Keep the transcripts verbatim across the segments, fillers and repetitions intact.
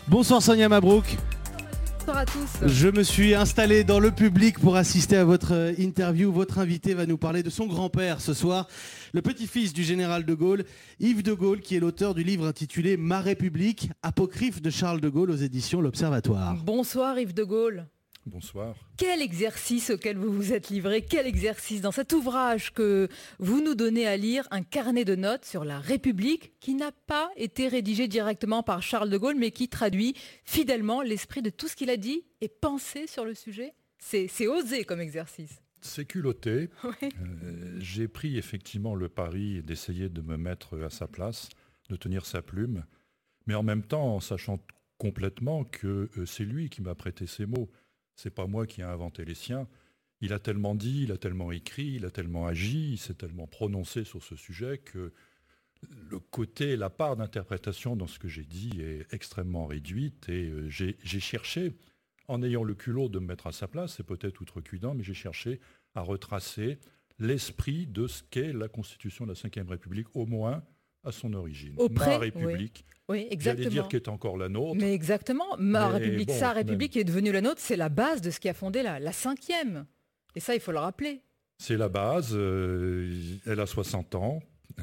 Bonsoir Sonia Mabrouk. Bonsoir à tous. Je me suis installé dans le public pour assister à votre interview. Votre invité va nous parler de son grand-père ce soir, le petit-fils du général de Gaulle, Yves de Gaulle, qui est l'auteur du livre intitulé Ma République, apocryphe de Charles de Gaulle aux éditions L'Observatoire. Bonsoir Yves de Gaulle. Bonsoir. Quel exercice auquel vous vous êtes livré, quel exercice dans cet ouvrage que vous nous donnez à lire, un carnet de notes sur la République qui n'a pas été rédigé directement par Charles de Gaulle mais qui traduit fidèlement l'esprit de tout ce qu'il a dit et pensé sur le sujet. C'est, c'est osé comme exercice. C'est culotté. Oui. Euh, j'ai pris effectivement le pari d'essayer de me mettre à sa place, de tenir sa plume, mais en même temps en sachant complètement que euh, c'est lui qui m'a prêté ces mots. C'est pas moi qui ai inventé les siens. Il a tellement dit, il a tellement écrit, il a tellement agi, il s'est tellement prononcé sur ce sujet que le côté, la part d'interprétation dans ce que j'ai dit est extrêmement réduite. Et euh, j'ai, j'ai cherché, en ayant le culot de me mettre à sa place, c'est peut-être outrecuidant, mais j'ai cherché à retracer l'esprit de ce qu'est la Constitution de la cinquième République, au moins à son origine. Auprès, Ma République. Oui. Oui, exactement. J'allais dire qu'elle est encore la nôtre. Mais exactement, ma Mais République, bon, sa République même. est devenue la nôtre, c'est la base de ce qui a fondé la, la cinquième. Et ça, il faut le rappeler. C'est la base. Euh, elle a soixante ans. Euh,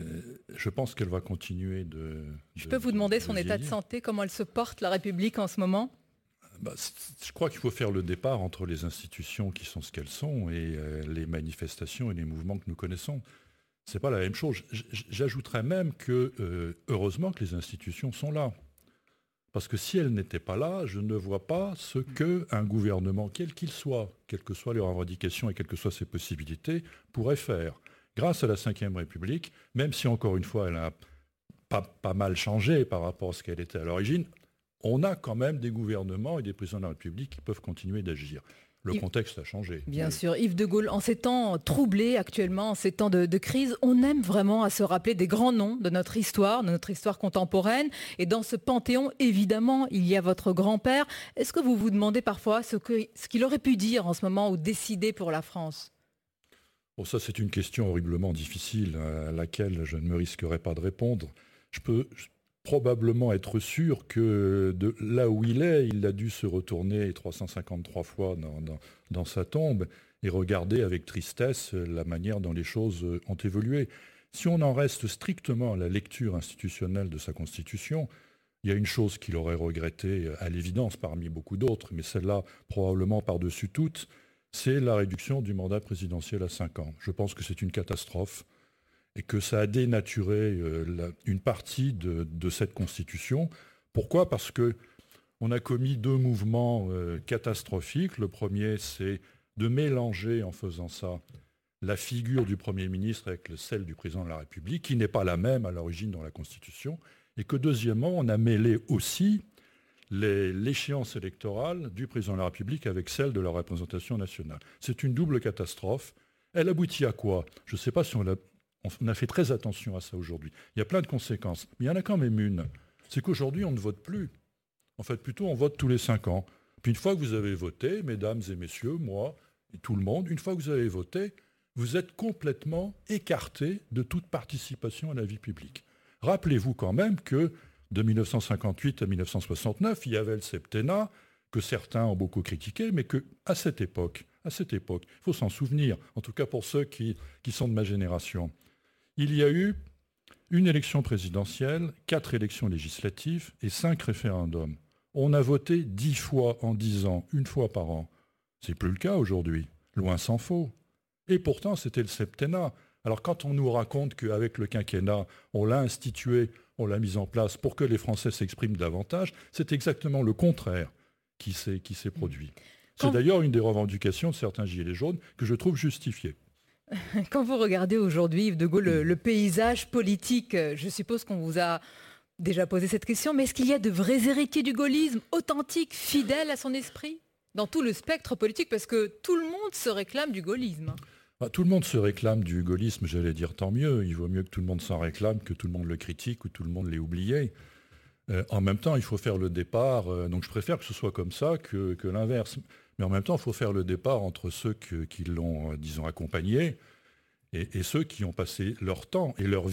je pense qu'elle va continuer de... Je de, peux vous de, demander de son état de vieillir. santé, comment elle se porte, la République, en ce moment ? Bah, c- je crois qu'il faut faire le départ entre les institutions qui sont ce qu'elles sont et euh, les manifestations et les mouvements que nous connaissons. C'est pas la même chose. J- j- J'ajouterais même que euh, heureusement que les institutions sont là. Parce que si elles n'étaient pas là, je ne vois pas ce qu'un gouvernement, quel qu'il soit, quelles que soient les revendications et quelles que soient ses possibilités, pourrait faire. Grâce à la cinquième République, même si encore une fois elle a pas, pas mal changé par rapport à ce qu'elle était à l'origine, on a quand même des gouvernements et des présidents de la République qui peuvent continuer d'agir. Le Il- contexte a changé. Bien Mais- sûr, Yves de Gaulle, en ces temps troublés actuellement, en ces temps de, de crise, on aime vraiment à se rappeler des grands noms de notre histoire, de notre histoire contemporaine. Et dans ce panthéon, évidemment, il y a votre grand-père. Est-ce que vous vous demandez parfois ce, que, ce qu'il aurait pu dire en ce moment ou décider pour la France ? Bon, ça, c'est une question horriblement difficile à laquelle je ne me risquerai pas de répondre. Je peux probablement être sûr que de là où il est, il a dû se retourner trois cent cinquante-trois fois dans, dans, dans sa tombe et regarder avec tristesse la manière dont les choses ont évolué. Si on en reste strictement à la lecture institutionnelle de sa Constitution, il y a une chose qu'il aurait regrettée à l'évidence parmi beaucoup d'autres, mais celle-là probablement par-dessus toutes, c'est la réduction du mandat présidentiel à cinq ans. Je pense que c'est une catastrophe et que ça a dénaturé euh, la- une partie de, de cette Constitution. Pourquoi ? Parce qu'on a commis deux mouvements euh, catastrophiques. Le premier, c'est de mélanger en faisant ça la figure du Premier ministre avec le- celle du Président de la République, qui n'est pas la même à l'origine dans la Constitution. Et que deuxièmement, on a mêlé aussi les- l'échéance électorale du Président de la République avec celle de la représentation nationale. C'est une double catastrophe. Elle aboutit à quoi ? Je ne sais pas si on l'a... On a fait très attention à ça aujourd'hui. Il y a plein de conséquences, mais il y en a quand même une. C'est qu'aujourd'hui, on ne vote plus. En fait, plutôt, on vote tous les cinq ans. Puis une fois que vous avez voté, mesdames et messieurs, moi et tout le monde, une fois que vous avez voté, vous êtes complètement écarté de toute participation à la vie publique. Rappelez-vous quand même que de mille neuf cent cinquante-huit à mille neuf cent soixante-neuf, il y avait le septennat, que certains ont beaucoup critiqué, mais qu'à cette époque, à cette époque, il faut s'en souvenir, en tout cas pour ceux qui, qui sont de ma génération, il y a eu une élection présidentielle, quatre élections législatives et cinq référendums. On a voté dix fois en dix ans, une fois par an. C'est plus le cas aujourd'hui, loin s'en faut. Et pourtant, c'était le septennat. Alors quand on nous raconte qu'avec le quinquennat, on l'a institué, on l'a mis en place pour que les Français s'expriment davantage, c'est exactement le contraire qui s'est, qui s'est produit. Quand- C'est d'ailleurs une des revendications de certains gilets jaunes que je trouve justifiée. Quand vous regardez aujourd'hui, Yves de Gaulle, le, le paysage politique, euh, je suppose qu'on vous a déjà posé cette question, mais est-ce qu'il y a de vrais héritiers du gaullisme, authentiques, fidèles à son esprit, dans tout le spectre politique, parce que tout le monde se réclame du gaullisme. Ah, tout le monde se réclame du gaullisme, j'allais dire tant mieux. Il vaut mieux que tout le monde s'en réclame que tout le monde le critique ou tout le monde l'ait oublié. Euh, en même temps, il faut faire le départ. euh, donc je préfère que ce soit comme ça que, que l'inverse. Mais en même temps, il faut faire le départ entre ceux que- qui l'ont, euh, disons, accompagné et, et ceux qui ont passé leur temps et leur vie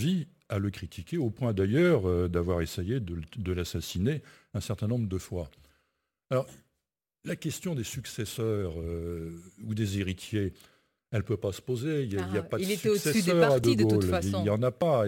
à le critiquer, au point d'ailleurs euh, d'avoir essayé de, de l'assassiner un certain nombre de fois. Alors, la question des successeurs euh, ou des héritiers, elle ne peut pas se poser. Il n'y a, ah, il y a pas de il était au-dessus des successeur à partis De de toute Gaulle. façon. Il n'y en a pas.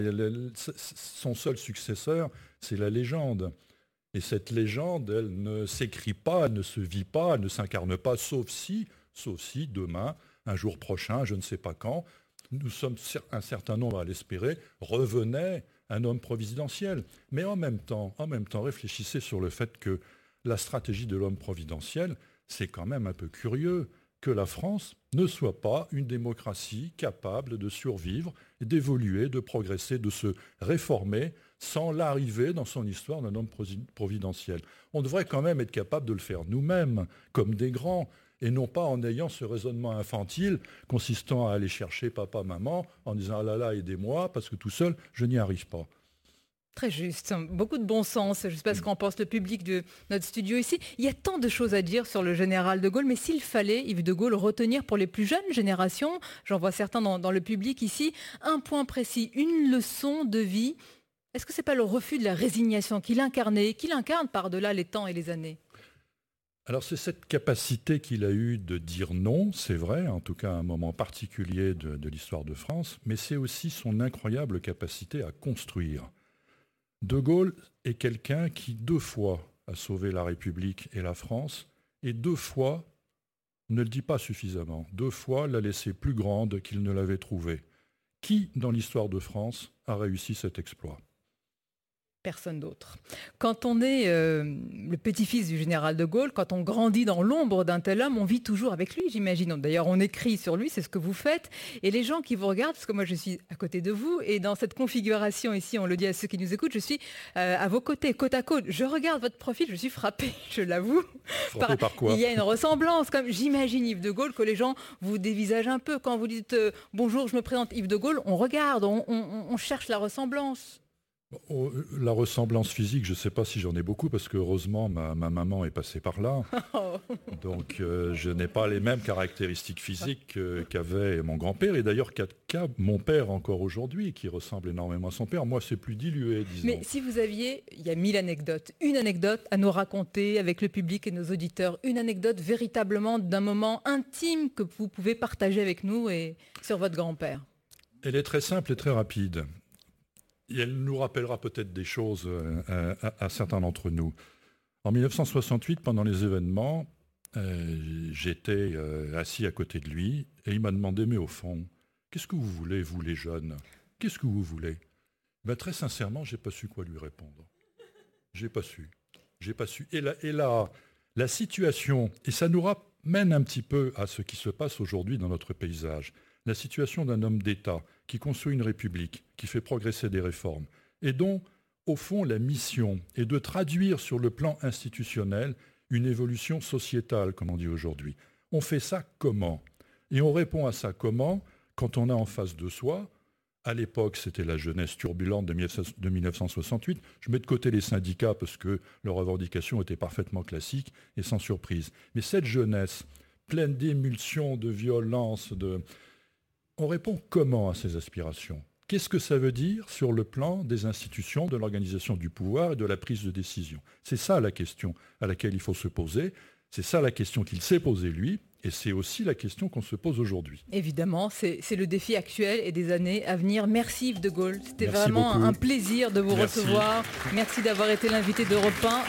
Son seul successeur, c'est la légende. Et cette légende, elle ne s'écrit pas, elle ne se vit pas, elle ne s'incarne pas, sauf si, sauf si demain, un jour prochain, je ne sais pas quand, nous sommes un certain nombre à l'espérer, revenait un homme providentiel. Mais en même temps, en même temps, réfléchissez sur le fait que la stratégie de l'homme providentiel, c'est quand même un peu curieux que la France ne soit pas une démocratie capable de survivre, d'évoluer, de progresser, de se réformer sans l'arrivée dans son histoire d'un homme providentiel. On devrait quand même être capable de le faire nous-mêmes, comme des grands, et non pas en ayant ce raisonnement infantile consistant à aller chercher papa, maman, en disant « ah là là, aidez-moi, parce que tout seul, je n'y arrive pas ». Très juste, beaucoup de bon sens. Je ne sais pas ce qu'en pense le public de notre studio ici. Il y a tant de choses à dire sur le général de Gaulle, mais s'il fallait, Yves de Gaulle, retenir pour les plus jeunes générations, j'en vois certains dans, dans le public ici, un point précis, une leçon de vie, est-ce que ce n'est pas le refus de la résignation qu'il incarnait, qu'il incarne par-delà les temps et les années ? Alors c'est cette capacité qu'il a eue de dire non, c'est vrai, en tout cas à un moment particulier de, de l'histoire de France, mais c'est aussi son incroyable capacité à construire. De Gaulle est quelqu'un qui deux fois a sauvé la République et la France, et deux fois, ne le dit pas suffisamment, deux fois l'a laissée plus grande qu'il ne l'avait trouvée. Qui, dans l'histoire de France, a réussi cet exploit ? Personne d'autre. Quand on est euh, le petit-fils du général de Gaulle, quand on grandit dans l'ombre d'un tel homme, on vit toujours avec lui, j'imagine. D'ailleurs, on écrit sur lui, c'est ce que vous faites. Et les gens qui vous regardent, parce que moi je suis à côté de vous, et dans cette configuration ici, on le dit à ceux qui nous écoutent, je suis euh, à vos côtés, côte à côte. Je regarde votre profil, je suis frappée, je l'avoue. Frappée par, par quoi ? Il y a une ressemblance. Comme j'imagine Yves de Gaulle, que les gens vous dévisagent un peu. Quand vous dites euh, « bonjour, je me présente Yves de Gaulle », on regarde, on, on, on cherche la ressemblance. La ressemblance physique, je ne sais pas si j'en ai beaucoup, parce que heureusement, ma, ma maman est passée par là. Donc, euh, je n'ai pas les mêmes caractéristiques physiques euh, qu'avait mon grand-père, et d'ailleurs qu'a mon père encore aujourd'hui, qui ressemble énormément à son père. Moi, c'est plus dilué, disons. Mais si vous aviez, il y a mille anecdotes, une anecdote à nous raconter avec le public et nos auditeurs, une anecdote véritablement d'un moment intime que vous pouvez partager avec nous et sur votre grand-père. Elle est très simple et très rapide. Et elle nous rappellera peut-être des choses euh, à, à certains d'entre nous. En mille neuf cent soixante-huit, pendant les événements, euh, j'étais euh, assis à côté de lui et il m'a demandé, mais au fond, qu'est-ce que vous voulez, vous les jeunes ? Qu'est-ce que vous voulez ? Ben, très sincèrement, je n'ai pas su quoi lui répondre. Je n'ai pas su. J'ai pas su. Et, la, et la, la situation, et ça nous ramène un petit peu à ce qui se passe aujourd'hui dans notre paysage, la situation d'un homme d'État qui construit une république, qui fait progresser des réformes, et dont, au fond, la mission est de traduire sur le plan institutionnel une évolution sociétale, comme on dit aujourd'hui. On fait ça comment ? Et on répond à ça comment quand on a en face de soi, à l'époque c'était la jeunesse turbulente de mille neuf cent soixante-huit, je mets de côté les syndicats parce que leurs revendications étaient parfaitement classiques et sans surprise. Mais cette jeunesse, pleine d'émulsions, de violence, de... on répond comment à ces aspirations ? Qu'est-ce que ça veut dire sur le plan des institutions, de l'organisation du pouvoir et de la prise de décision ? C'est ça la question à laquelle il faut se poser. C'est ça la question qu'il s'est posée lui. Et c'est aussi la question qu'on se pose aujourd'hui. Évidemment, c'est le défi actuel et des années à venir. Merci Yves de Gaulle. C'était vraiment beaucoup. un plaisir de vous Merci. recevoir. Merci d'avoir été l'invité d'Europe un.